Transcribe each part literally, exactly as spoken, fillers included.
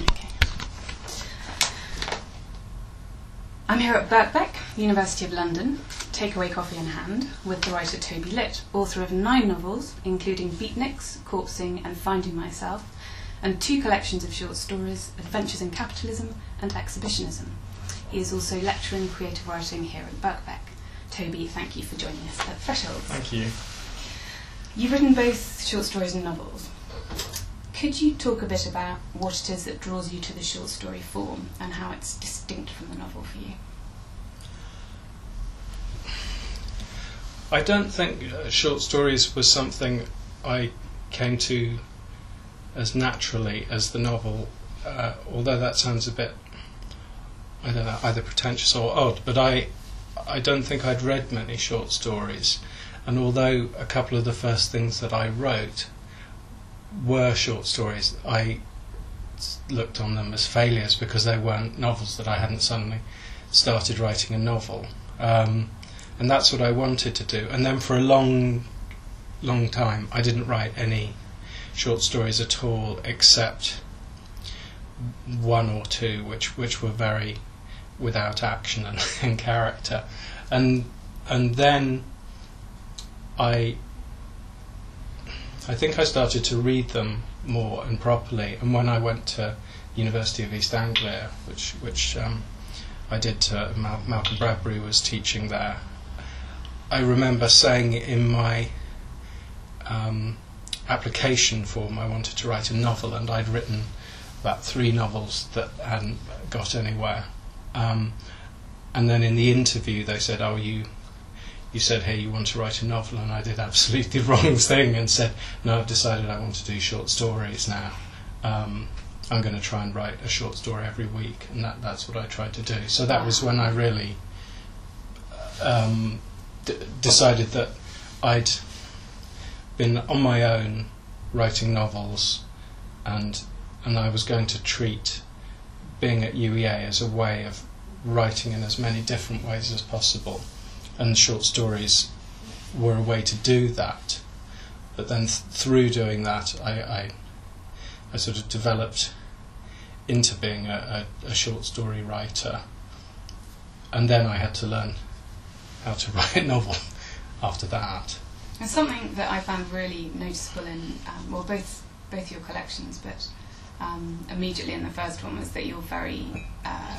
Okay. I'm here at Birkbeck, University of London, takeaway coffee in hand, with the writer Toby Litt, author of nine novels, including Beatniks, Corpsing and Finding Myself, and two collections of short stories, Adventures in Capitalism and Exhibitionism. He is also lecturing creative writing here at Birkbeck. Toby, thank you for joining us at Thresholds. Thank you. You've written both short stories and novels. Could you talk a bit about what it is that draws you to the short story form and how it's distinct from the novel for you? I don't think uh, short stories was something I came to as naturally as the novel, uh, although that sounds a bit, I don't know, either pretentious or odd, but I, I don't think I'd read many short stories, and although a couple of the first things that I wrote were short stories, I looked on them as failures because they weren't novels, that I hadn't suddenly started writing a novel. Um, and that's what I wanted to do. And then for a long, long time I didn't write any short stories at all, except one or two which which were very without action and, and character. And and then I I think I started to read them more and properly, and when I went to University of East Anglia, which which um, I did to Mal- Malcolm Bradbury was teaching there, I remember saying in my um, application form I wanted to write a novel, and I'd written about three novels that hadn't got anywhere. Um, and then in the interview they said, "Oh, you you said here you want to write a novel," and I did absolutely the wrong thing and said, "No, I've decided I want to do short stories now. Um, I'm going to try and write a short story every week," and that, that's what I tried to do. So that was when I really um, d- decided that I'd been on my own writing novels, and and I was going to treat being at U E A as a way of writing in as many different ways as possible, and short stories were a way to do that. But then th- through doing that I, I I sort of developed into being a, a, a short story writer, and then I had to learn how to write a novel after that. And something that I found really noticeable in um, well both both your collections, but um, immediately in the first one, was that you're very uh,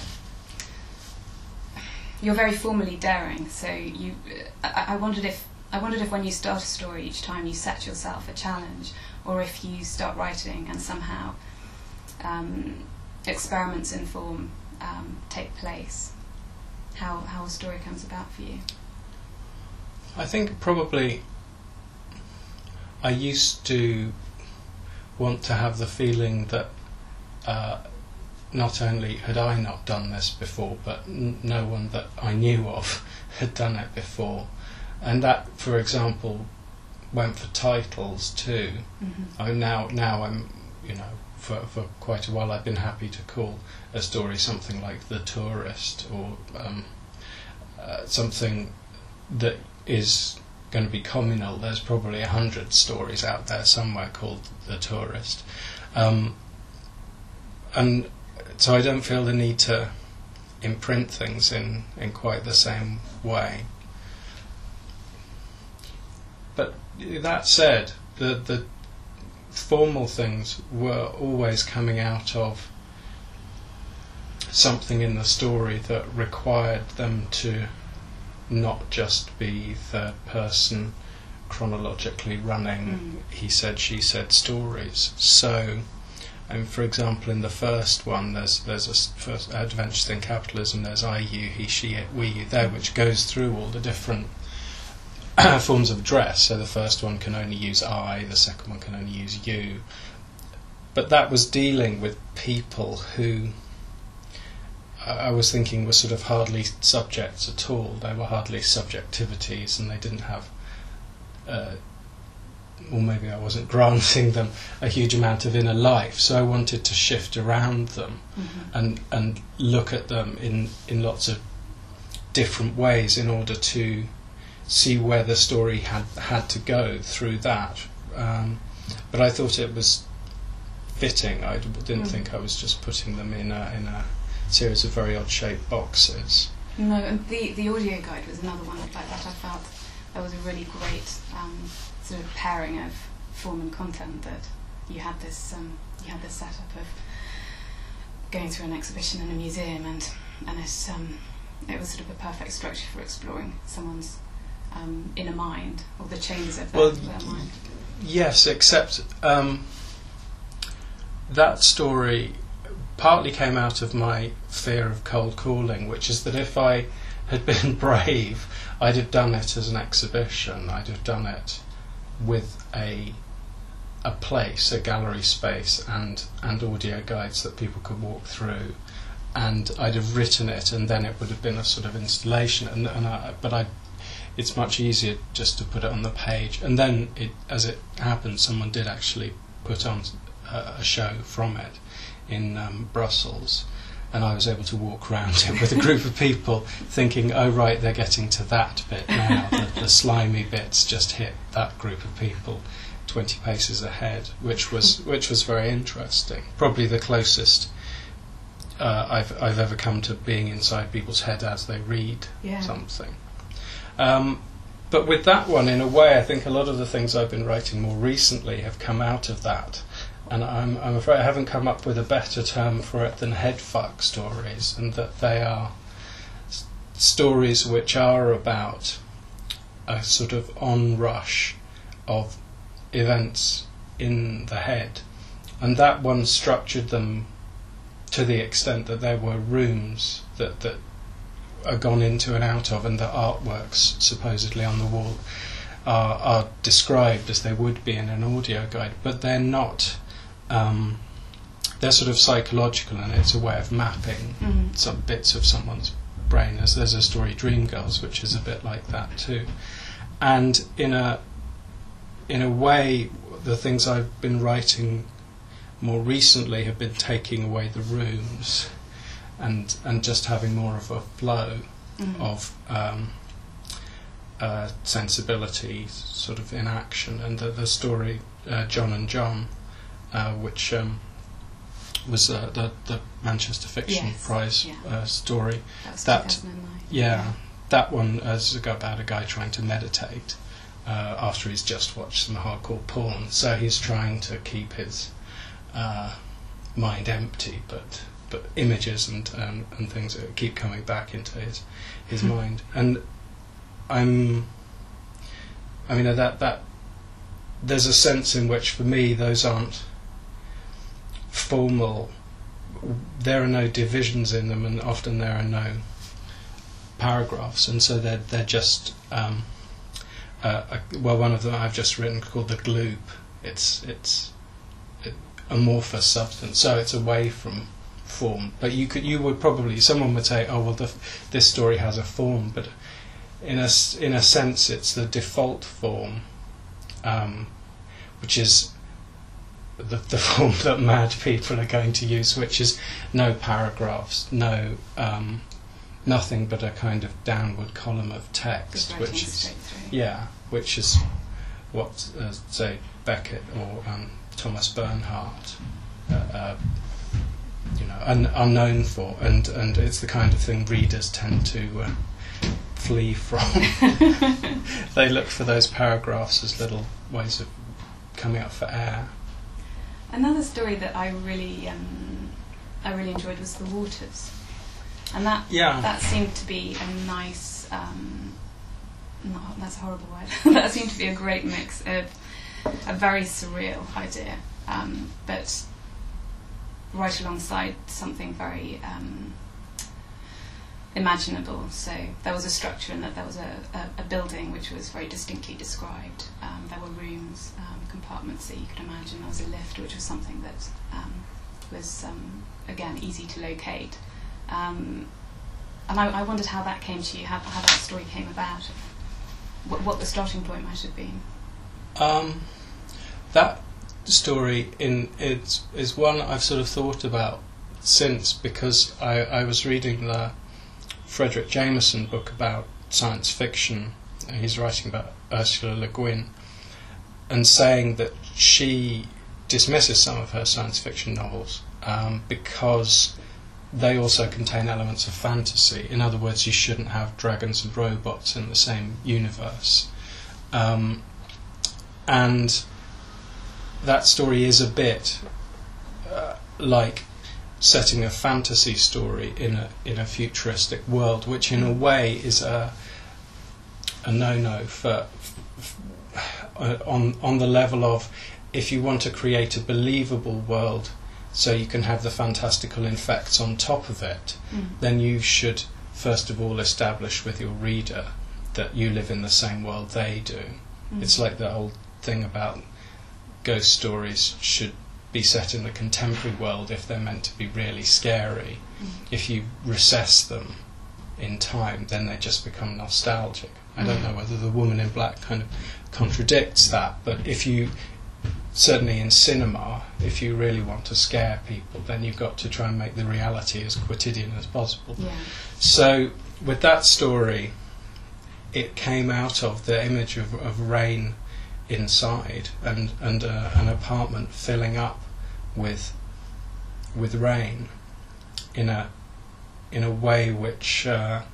you're very formally daring. So you, I, I wondered if I wondered if when you start a story each time you set yourself a challenge, or if you start writing and somehow um, experiments in form um, take place. How how a story comes about for you? I think probably I used to want to have the feeling that uh, not only had I not done this before, but n- no one that I knew of had done it before. And that, for example, went for titles too. Mm-hmm. I now now I'm you know for for quite a while I've been happy to call a story something like The Tourist, or um, uh, something that is going to be communal. There's probably a hundred stories out there somewhere called The Tourist, um, and so I don't feel the need to imprint things in, in quite the same way. But that said, the the formal things were always coming out of something in the story that required them to not just be third person chronologically running mm. he said she said stories. So um, for example, in the first one there's there's a first Adventures in Capitalism, there's I, you, he, she, it, we, you there, which goes through all the different forms of dress. So the first one can only use I, the second one can only use you. But that was dealing with people who I was thinking were sort of hardly subjects at all. They were hardly subjectivities, and they didn't have, uh, or maybe I wasn't granting them a huge amount of inner life. So I wanted to shift around them mm-hmm. and and look at them in, in lots of different ways in order to see where the story had had to go through that. Um, but I thought it was fitting. I d- didn't Mm. think I was just putting them in a, in a series of very odd-shaped boxes. No, and the, the audio guide was another one like that. I felt there was a really great um, sort of pairing of form and content, that you had this um, you had this setup of going through an exhibition in a museum, and and it um, it was sort of a perfect structure for exploring someone's um, inner mind, or the changes of their, Well, their mind. Yes, except um, that story partly came out of my fear of cold calling, which is that if I had been brave, I'd have done it as an exhibition. I'd have done it with a a place, a gallery space, and and audio guides that people could walk through, and I'd have written it, and then it would have been a sort of installation. And, and I, but I, it's much easier just to put it on the page. And then, it, as it happened, someone did actually put on a, a show from it in um, Brussels, and I was able to walk around it with a group of people, thinking, "Oh right, they're getting to that bit now. the, the slimy bits just hit that group of people twenty paces ahead," which was which was very interesting. Probably the closest uh, I've I've ever come to being inside people's head as they read Yeah. something. Um, but with that one, in a way, I think a lot of the things I've been writing more recently have come out of that. And I'm, I'm afraid I haven't come up with a better term for it than headfuck stories, and that they are s- stories which are about a sort of onrush of events in the head. And that one structured them to the extent that there were rooms that, that are gone into and out of, and the artworks supposedly on the wall are, are described as they would be in an audio guide, but they're not. Um, they're sort of psychological, and it's a way of mapping Mm. some bits of someone's brain. As there's a story, Dreamgirls, which is a bit like that too. And in a in a way, the things I've been writing more recently have been taking away the rooms, and and just having more of a flow Mm. of um, uh, sensibility, sort of in action. And the, the story uh, John and John, uh, which um, was uh, the the Manchester Fiction Yes, Prize yeah. uh, story. That was That- two thousand nine. Yeah, that one is about a guy trying to meditate uh, after he's just watched some hardcore porn. So he's trying to keep his uh, mind empty, but but images and um, and things that keep coming back into his his mind. And I'm, I mean that that there's a sense in which for me those aren't formal. There are no divisions in them, and often there are no paragraphs, and so they're they're just um, uh, a, well, one of them I've just written called the gloop. It's it's it, amorphous substance, so it's away from form. But you could you would probably someone would say, oh well, the, this story has a form, but in a s- in a sense, it's the default form, um, which is the, the form that mad people are going to use, which is no paragraphs, no. Um, Nothing but a kind of downward column of text, Just writing which is straight through. yeah, which is what uh, say Beckett or um, Thomas Bernhardt, uh, uh, you know, un- unknown for, and and it's the kind of thing readers tend to uh, flee from. They look for those paragraphs as little ways of coming up for air. Another story that I really, um, I really enjoyed was The Waters, and that Yeah. that seemed to be a nice, um, not, that's a horrible word. That seemed to be a great mix of a very surreal idea, um, but right alongside something very um, imaginable. So there was a structure in that there was a, a, a building which was very distinctly described. Um, there were rooms, um, compartments that you could imagine. There was a lift, which was something that um, was, um, again, easy to locate. Um, and I, I wondered how that came to you, how, how that story came about, what, what the starting point might have been. Um, that story in it's is one I've sort of thought about since, because I, I was reading the Frederick Jameson book about science fiction. He's writing about Ursula Le Guin, and saying that she dismisses some of her science fiction novels um, because they also contain elements of fantasy. In other words, you shouldn't have dragons and robots in the same universe. Um, and that story is a bit uh, like setting a fantasy story in a in a futuristic world, which in a way is a a no-no for f- uh, on on the level of, if you want to create a believable world so you can have the fantastical effects on top of it, mm. then you should first of all establish with your reader that you live in the same world they do. Mm. It's like the old thing about ghost stories should be set in the contemporary world if they're meant to be really scary. Mm. If you recess them in time, then they just become nostalgic. I don't know whether The Woman in Black kind of contradicts that, but if you, certainly in cinema, if you really want to scare people, then you've got to try and make the reality as quotidian as possible. Yeah. So with that story, it came out of the image of, of rain inside and, and uh, an apartment filling up with with rain in a in a way which uh,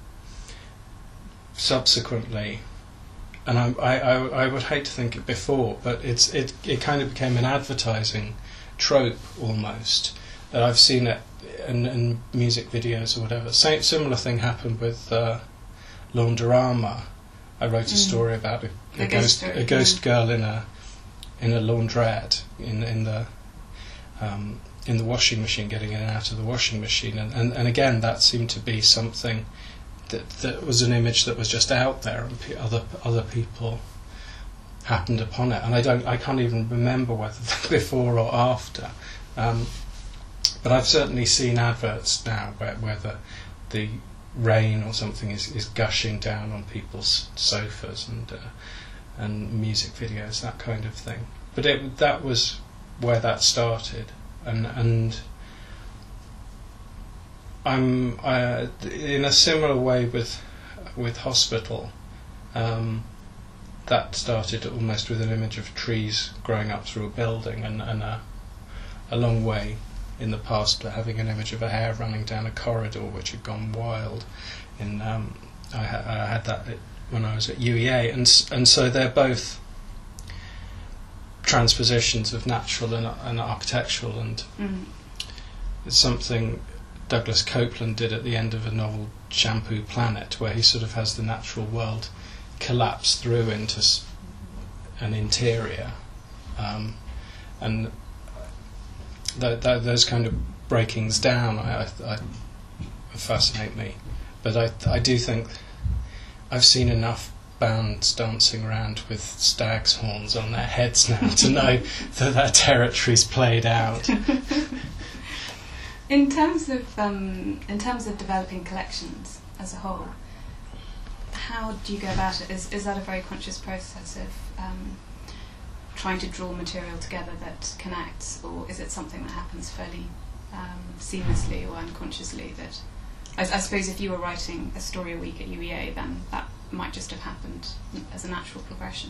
subsequently, and I, I, I would hate to think it before, but it's it, it kind of became an advertising trope almost, that I've seen it in, in music videos or whatever. Same similar thing happened with uh, Laundorama. I wrote a mm. story about a, a ghost a ghost girl in a in a laundrette in in the um, in the washing machine, getting in and out of the washing machine, and, and, and again that seemed to be something that that was an image that was just out there, and pe- other other people happened upon it, and I don't I can't even remember whether before or after, um, but I've certainly seen adverts now where where the the rain or something is, is gushing down on people's sofas, and uh, and music videos, that kind of thing. But it, that was where that started, and and I'm uh, in a similar way with with Hospital. Um, that started almost with an image of trees growing up through a building, and, and a, a long way in the past having an image of a hare running down a corridor which had gone wild. In um, I, ha- I had that when I was at U E A, and and so they're both transpositions of natural and, and architectural, and mm. it's something Douglas Copeland did at the end of a novel, Shampoo Planet, where he sort of has the natural world collapse through into s- an interior, um, and th- th- those kind of breakings down I, I, I fascinate me. But I, I do think I've seen enough bands dancing around with stag's horns on their heads now to know that that territory's played out. In terms of um, in terms of developing collections as a whole, how do you go about it? Is is that a very conscious process of um, trying to draw material together that connects, or is it something that happens fairly um, seamlessly or unconsciously? That I, I suppose if you were writing a story a week at U E A, then that might just have happened as a natural progression.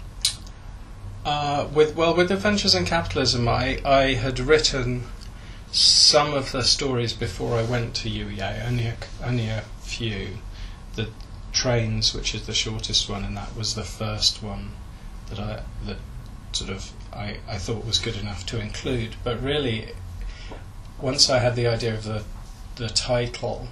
Uh, with well, with Adventures in Capitalism, I I had written some of the stories before I went to U E A, only a, only a few. The Trains, which is the shortest one, and that was the first one that I that sort of I, I thought was good enough to include. But really, once I had the idea of the the title,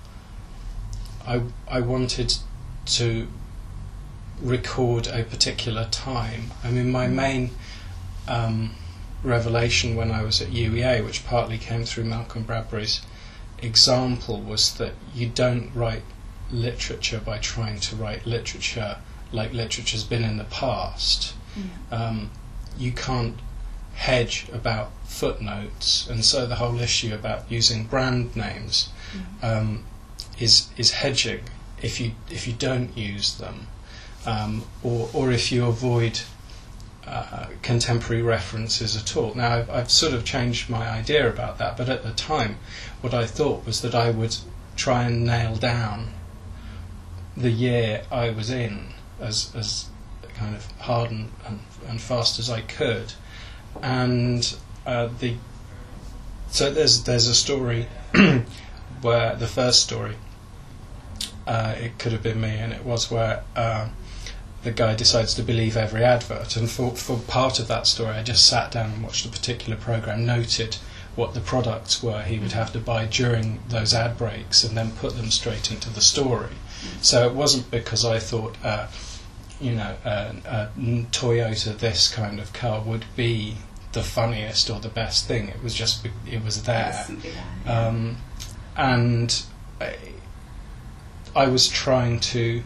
I I wanted to record a particular time. I mean, my main um, revelation when I was at U E A, which partly came through Malcolm Bradbury's example, was that you don't write literature by trying to write literature like literature's been in the past. Mm. Um, you can't hedge about footnotes, and so the whole issue about using brand names mm. um, is is hedging if you if you don't use them, um, or or if you avoid uh, contemporary references at all. Now I've, I've sort of changed my idea about that, but at the time, what I thought was that I would try and nail down the year I was in as as kind of hard and, and, and fast as I could, and uh, the so there's there's a story where the first story uh, it could have been me, and it was where uh, the guy decides to believe every advert, and for for part of that story I just sat down and watched a particular program, noted what the products were he would have to buy during those ad breaks, and then put them straight into the story. So it wasn't because I thought, uh, you know, uh, a Toyota this kind of car would be the funniest or the best thing. It was just, it was there. there yeah. um, and I, I was trying to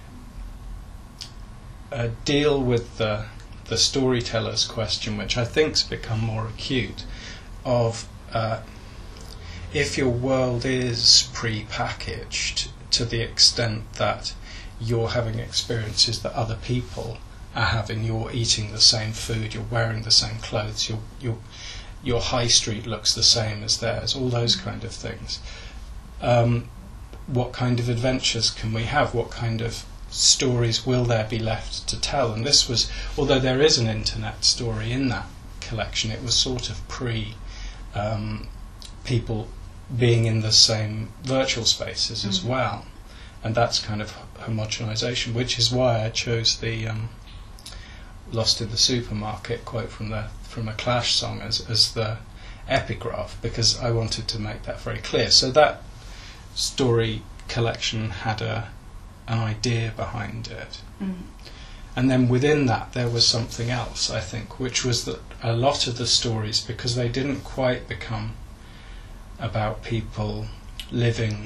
uh, deal with the, the storyteller's question, which I think's become more acute, of uh, if your world is pre-packaged to the extent that you're having experiences that other people are having, you're eating the same food, you're wearing the same clothes, your your your high street looks the same as theirs, all those kind of things. Um, what kind of adventures can we have? What kind of stories will there be left to tell? And this was, although there is an internet story in that collection, it was sort of pre um, people being in the same virtual spaces as mm-hmm. well, and that's kind of homogenization, which is why I chose the um, "Lost in the Supermarket" quote from the from a Clash song as as the epigraph, because I wanted to make that very clear. So that story collection had a an idea behind it, mm. and then within that there was something else, I think, which was that a lot of the stories, because they didn't quite become about people living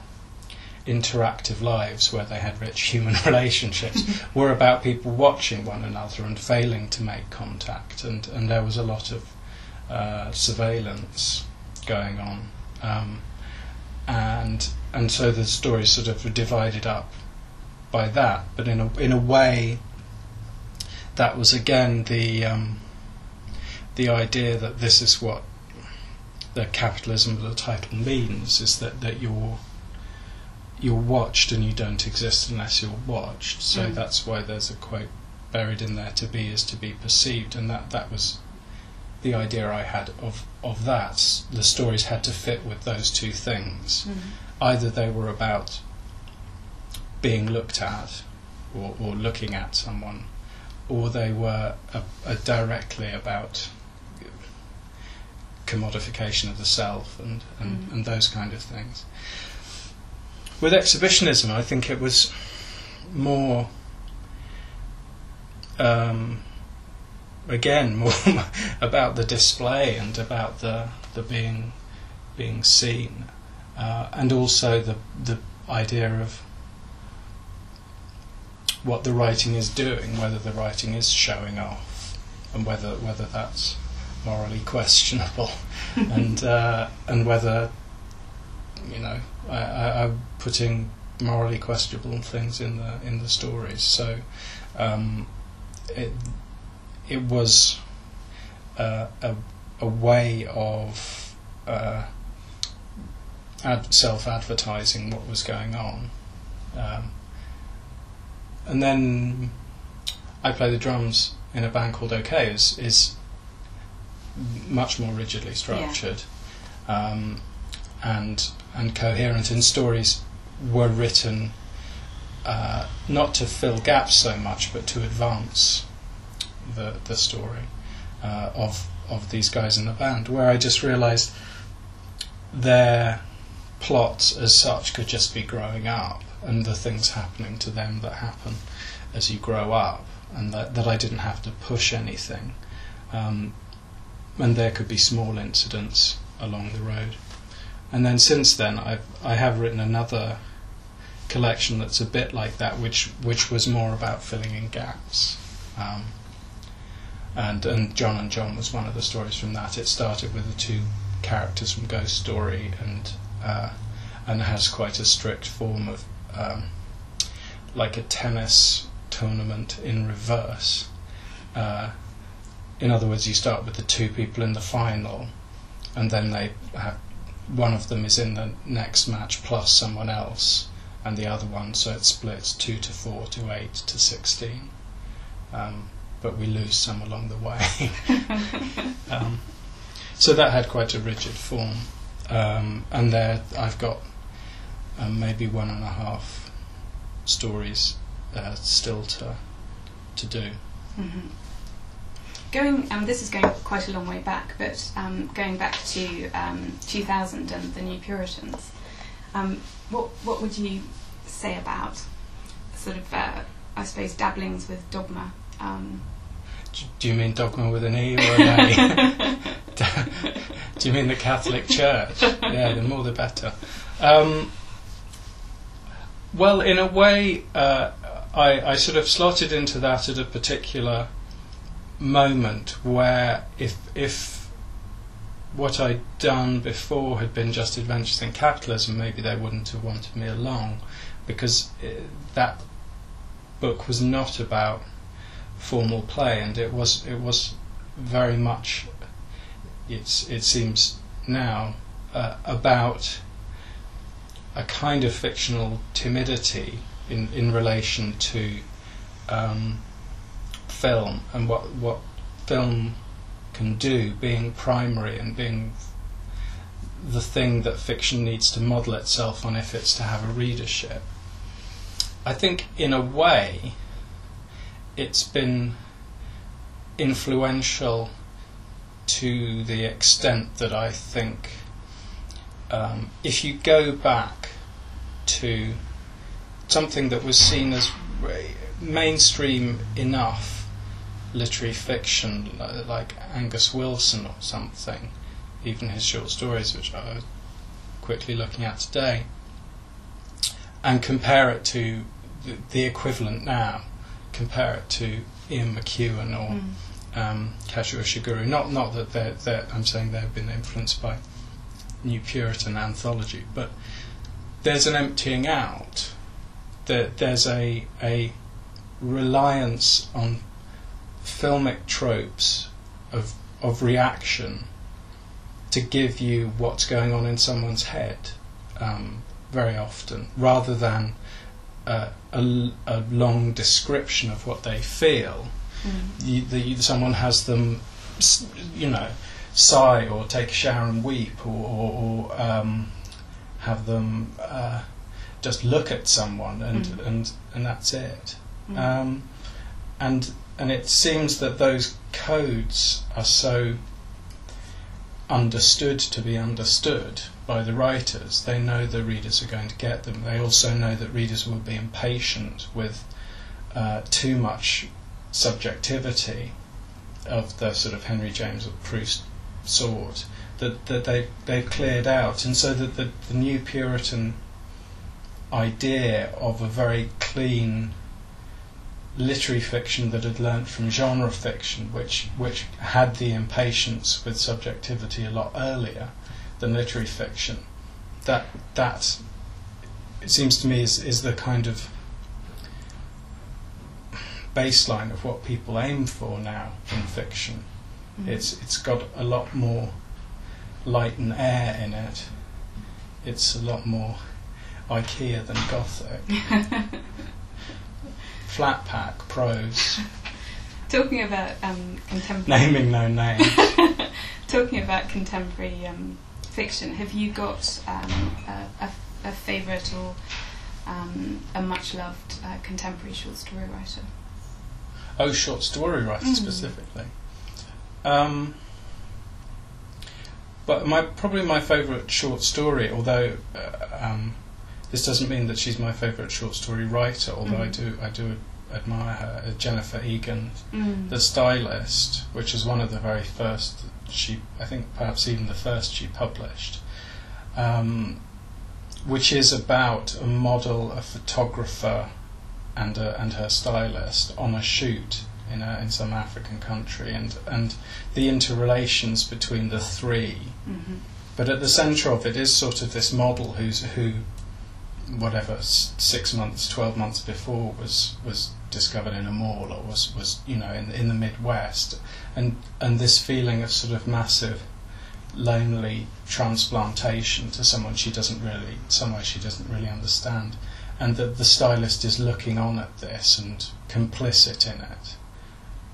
interactive lives where they had rich human relationships, were about people watching one another and failing to make contact, and, and there was a lot of uh, surveillance going on, um, and and so the stories sort of were divided up by that, but in a in a way that was again the um, the idea that this is what the capitalism of the title means, is that, that you're you're watched and you don't exist unless you're watched. So mm. that's why there's a quote buried in there: "To be is to be perceived," and that, that was the idea I had of, of that. The stories had to fit with those two things. Mm. Either they were about being looked at or, or looking at someone, or they were a, a directly about commodification of the self and, and, mm. and those kind of things. With exhibitionism, I think it was more, um, again, more about the display and about the the being being seen, uh, and also the the idea of what the writing is doing, whether the writing is showing off, and whether whether that's morally questionable, and uh, and whether, you know, I, I, I'm putting morally questionable things in the in the stories. So um, it it was uh, a a way of uh, ad- self-advertising what was going on, um, and then I play the drums in a band called OK. is is much more rigidly structured, yeah. um, and and coherent, and stories were written uh, not to fill gaps so much, but to advance the the story uh, of of these guys in the band. Where I just realised their plots as such could just be growing up, and the things happening to them that happen as you grow up, and that, that I didn't have to push anything. Um, and there could be small incidents along the road. And then since then I've, I have written another collection that's a bit like that, which which was more about filling in gaps. Um, and, and John and John was one of the stories from that. It started with the two characters from Ghost Story, and uh, and has quite a strict form of um, like a tennis tournament in reverse. Uh, in other words, you start with the two people in the final, and then they have one of them is in the next match plus someone else, and the other one, so it splits two to four to eight to sixteen. Um, but we lose some along the way. um, so that had quite a rigid form, um, and there I've got um, maybe one and a half stories uh, still to to do. Mm-hmm. Going, um, this is going quite a long way back, but um, going back to um, two thousand and the New Puritans, um, what what would you say about sort of, uh, I suppose, dabblings with dogma? Um, Do you mean dogma with an E or an A? Do you mean the Catholic Church? Yeah, the more the better. Um, well, in a way, uh, I, I sort of slotted into that at a particular moment where if if what I'd done before had been just Adventures in Capitalism, maybe they wouldn't have wanted me along, because it, that book was not about formal play, and it was it was very much, it's it seems now, uh, about a kind of fictional timidity in in relation to um, film, and what what film can do, being primary and being the thing that fiction needs to model itself on if it's to have a readership. I think in a way it's been influential to the extent that I think um, if you go back to something that was seen as mainstream enough literary fiction, like Angus Wilson or something, even his short stories, which I was quickly looking at today, and compare it to the, the equivalent now, compare it to Ian McEwan or mm. um, Kazuo Ishiguro. Not not that they're, they're, I'm saying they've been influenced by New Puritan anthology, but there's an emptying out. There, there's a a reliance on filmic tropes of of reaction to give you what's going on in someone's head, um, very often, rather than uh, a, a long description of what they feel. Mm. You, the, someone has them, you know, sigh or take a shower and weep, or, or, or um, have them uh, just look at someone, and mm. and and that's it. Mm. Um, and and it seems that those codes are so understood to be understood by the writers. They know the readers are going to get them. They also know that readers will be impatient with uh, too much subjectivity of the sort of Henry James or Proust sort that, that they, they've cleared out. And so that the, the New Puritan idea of a very clean literary fiction that had learnt from genre fiction, which which had the impatience with subjectivity a lot earlier than literary fiction, that that it seems to me is, is the kind of baseline of what people aim for now in fiction. Mm-hmm. It's it's got a lot more light and air in it. It's a lot more IKEA than Gothic. Flat pack prose. Talking about um, contemporary... Naming no names. Talking about contemporary um, fiction, have you got um, a, a, a favourite or um, a much-loved uh, contemporary short story writer? Oh, short story writer mm. specifically. Um, but my probably my favourite short story, although... Uh, um, this doesn't mean that she's my favourite short story writer, although mm. I do I do admire her, Jennifer Egan, mm. the stylist, which is one of the very first she I think perhaps even the first she published, um, which is about a model, a photographer, and a, and her stylist on a shoot in a, in some African country, and and the interrelations between the three. Mm-hmm. But at the centre of it is sort of this model who's who. whatever six months, twelve months before was was discovered in a mall, or was, was you know in in the Midwest, and and this feeling of sort of massive, lonely transplantation to someone she doesn't really, somewhere she doesn't really understand, and that the stylist is looking on at this and complicit in it,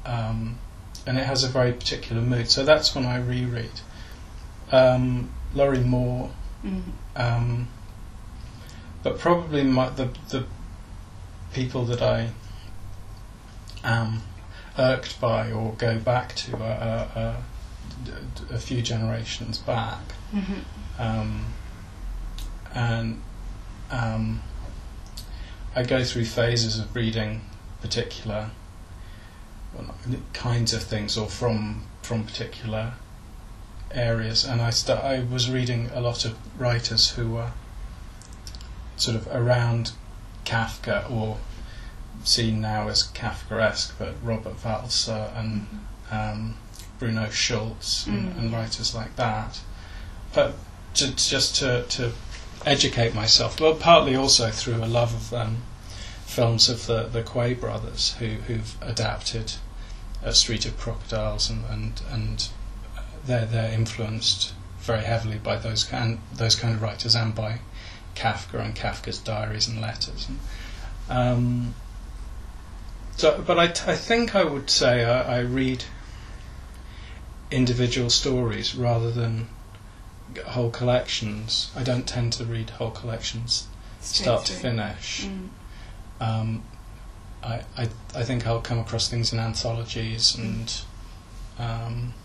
um, and it has a very particular mood. So that's when I reread. Um, Laurie Moore, Mm. um, but probably my, the the people that I am irked by or go back to are, are, are a few generations back, Mm-hmm. um, and um, I go through phases of reading particular well, kinds of things or from from particular areas, and I st- I was reading a lot of writers who were sort of around Kafka or seen now as Kafkaesque, but Robert Walser and um, Bruno Schulz and, Mm. and writers like that. But to, just to, to educate myself, well, partly also through a love of um, films of the, the Quay brothers who, who've adapted uh, Street of Crocodiles, and and, and they're, they're influenced very heavily by those kind, those kind of writers and by Kafka and Kafka's diaries and letters. And, um, so, but I, t- I think I would say I, I read individual stories rather than whole collections. I don't tend to read whole collections Straight start to through. finish. Mm. Um, I, I I think I'll come across things in anthologies, and um,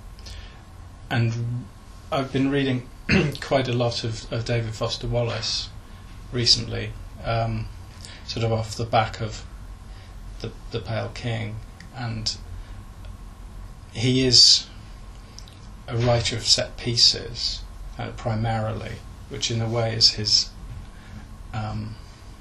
and I've been reading quite a lot of, of David Foster Wallace recently, um, sort of off the back of the the Pale King, and he is a writer of set pieces uh, primarily, which in a way is his. Um,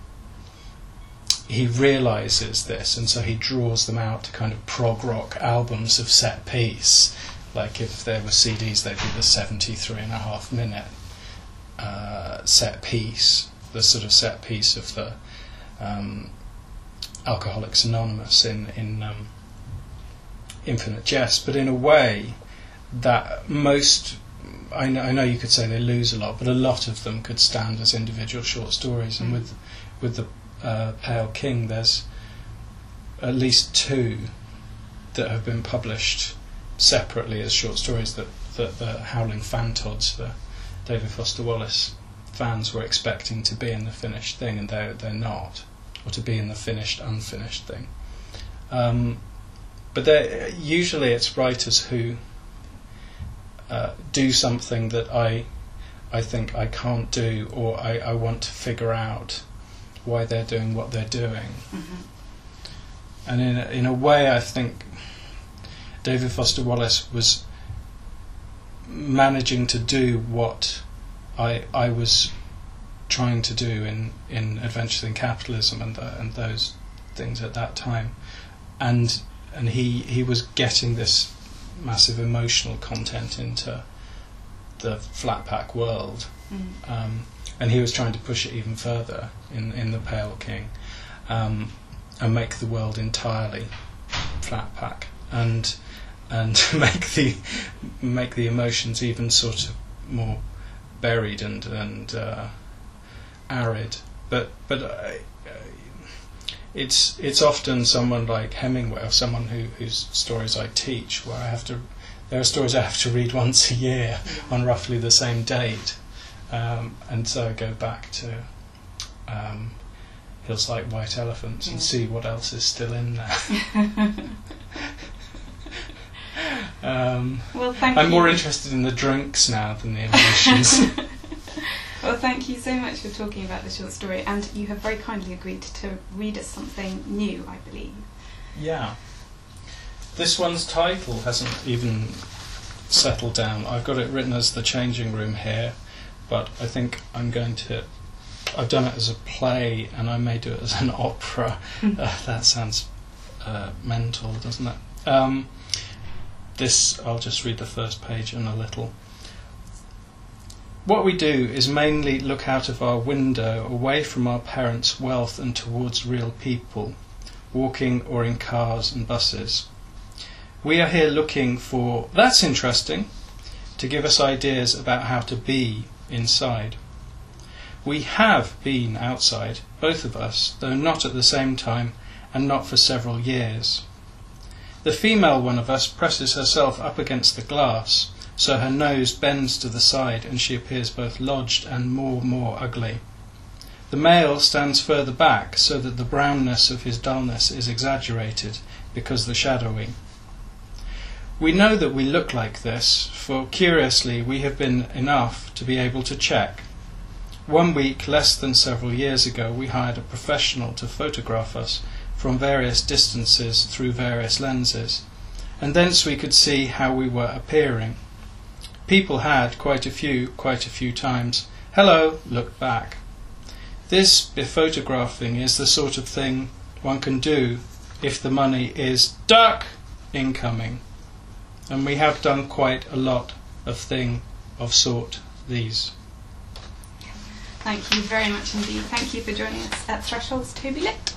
he realises this, and so he draws them out to kind of prog rock albums of set piece. Like if there were C Ds, they'd be the seventy-three and a half minute uh, set piece, the sort of set piece of the um, Alcoholics Anonymous in in um, Infinite Jest. But in a way, that most, I know, I know you could say they lose a lot, but a lot of them could stand as individual short stories. And with with the uh, Pale King, there's at least two that have been published separately as short stories that, that the Howling Fantods, the David Foster Wallace fans, were expecting to be in the finished thing, and they're, they're not, or to be in the finished unfinished thing. Um, but they're, usually it's writers who uh, do something that I I think I can't do, or I, I want to figure out why they're doing what they're doing. Mm-hmm. And in a, in a way, I think David Foster Wallace was managing to do what I I was trying to do in, in Adventures in Capitalism and the, and those things at that time, and and he he was getting this massive emotional content into the flat pack world, Mm. um, and he was trying to push it even further in in the Pale King, um, and make the world entirely flat pack, and and make the make the emotions even sort of more buried and and uh, arid. But but uh, it's it's often someone like Hemingway or someone who whose stories I teach, where I have to there are stories I have to read once a year on roughly the same date, um, and so I go back to um, Hills Like White Elephants, yeah, and see what else is still in there. Um, well, thank I'm you. more interested in the drinks now than the emotions. Well, thank you so much for talking about the short story, and you have very kindly agreed to read us something new, I believe. Yeah. This one's title hasn't even settled down. I've got it written as The Changing Room here, but I think I'm going to... I've done it as a play, and I may do it as an opera. uh, that sounds uh, mental, doesn't it? Um, This, I'll just read the first page and a little. What we do is mainly look out of our window, away from our parents' wealth and towards real people, walking or in cars and buses. We are here looking for, that's interesting, to give us ideas about how to be inside. We have been outside, both of us, though not at the same time and not for several years. The female one of us presses herself up against the glass, so her nose bends to the side and she appears both lodged and more more ugly. The male stands further back so that the brownness of his dullness is exaggerated because of the shadowing. We know that we look like this, for curiously we have been enough to be able to check. One week, less than several years ago, we hired a professional to photograph us from various distances through various lenses, and thence we could see how we were appearing. People had, quite a few, quite a few times, "Hello," looked back. This bephotographing is the sort of thing one can do if the money is duck incoming, and we have done quite a lot of thing of sort these. Thank you very much indeed. Thank you for joining us at Thresholds Toby Lit.